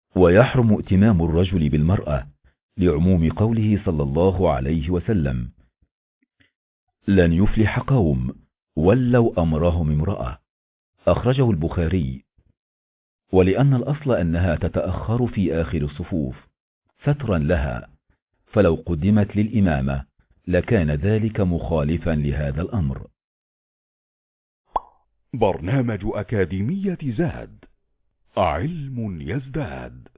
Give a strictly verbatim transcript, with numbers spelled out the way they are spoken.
ويحرم ائتمام الرجل بالمرأة لعموم قوله صلى الله عليه وسلم: لن يفلح قوم ولوا أمرهم امرأة، أخرجه البخاري. ولأن الأصل أنها تتأخر في آخر الصفوف سترا لها، فلو قدمت للإمامة لكان ذلك مخالفا لهذا الأمر. برنامج أكاديمية زاد، علم يزداد.